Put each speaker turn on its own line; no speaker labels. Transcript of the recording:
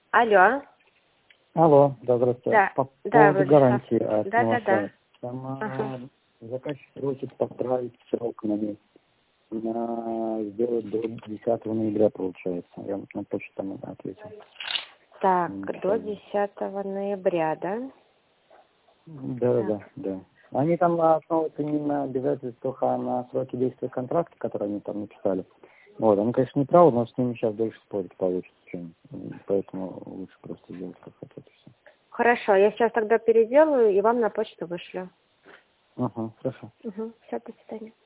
Алло.
Алло, да, здравствуйте.
Да,
По
да,
поводу
Владислав.
гарантии от
Да.
Там заказчик просит поправить срок на месяц. Сделать до 10 ноября, получается. Я на почту там ответил.
Так, до 10 ноября, да?
Да. Они там основываются не на обязательствах, а на сроки действия контракта, которые они там написали. Вот, они, конечно, не правы, но с ними сейчас дольше спорить получится, чем. Поэтому лучше просто сделать как хотите. Все.
Хорошо, я сейчас тогда переделаю и вам на почту вышлю.
Хорошо.
Все, до свидания.